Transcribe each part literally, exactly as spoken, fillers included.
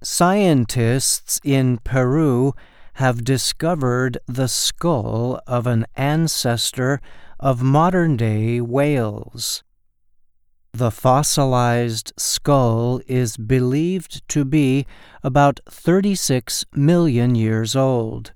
Scientists in Peru have discovered the skull of an ancestor of modern-day whales. The fossilized skull is believed to be about thirty-six million years old.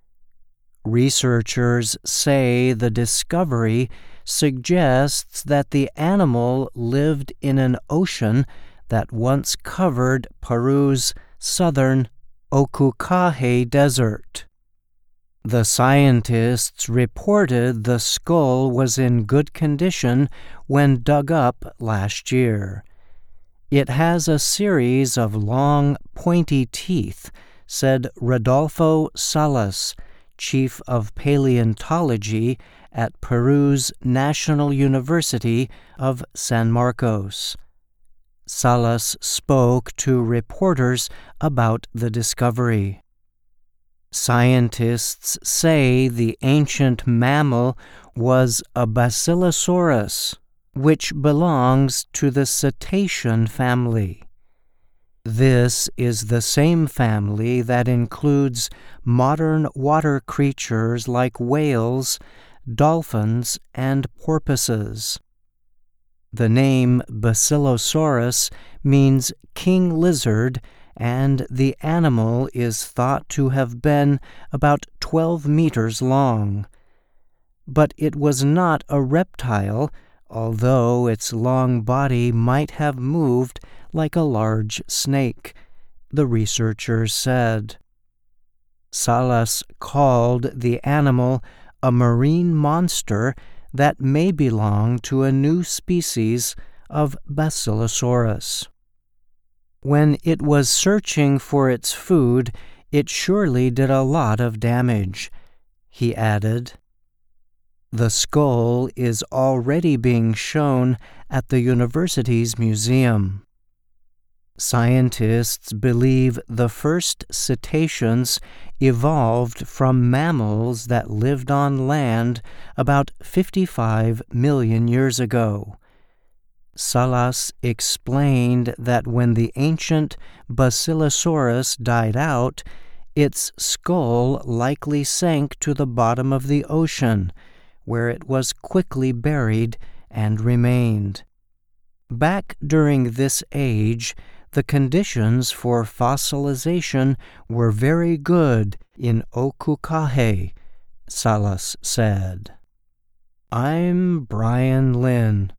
Researchers say the discovery suggests that the animal lived in an ocean that once covered Peru's southern Ocucaje Desert. The scientists reported the skull was in good condition when dug up last year. It has a series of long, pointy teeth, said Rodolfo Salas, chief of paleontology at Peru's National University of San Marcos. Salas spoke to reporters about the discovery. Scientists say the ancient mammal was a Basilosaurus, which belongs to the cetacean family. This is the same family that includes modern water creatures like whales, dolphins, and porpoises. The name Basilosaurus means king lizard, and the animal is thought to have been about twelve meters long. But it was not a reptile, although its long body might have moved like a large snake, the researchers said. Salas called the animal a marine monster that may belong to a new species of Basilosaurus. When it was searching for its food, it surely did a lot of damage, he added. The skull is already being shown at the university's museum. Scientists believe the first cetaceans evolved from mammals that lived on land about fifty-five million years ago. Salas explained that when the ancient Basilosaurus died out, its skull likely sank to the bottom of the ocean, where it was quickly buried and remained. Back during this age, the conditions for fossilization were very good in Ocucaje, Salas said. I'm Brian Lynn.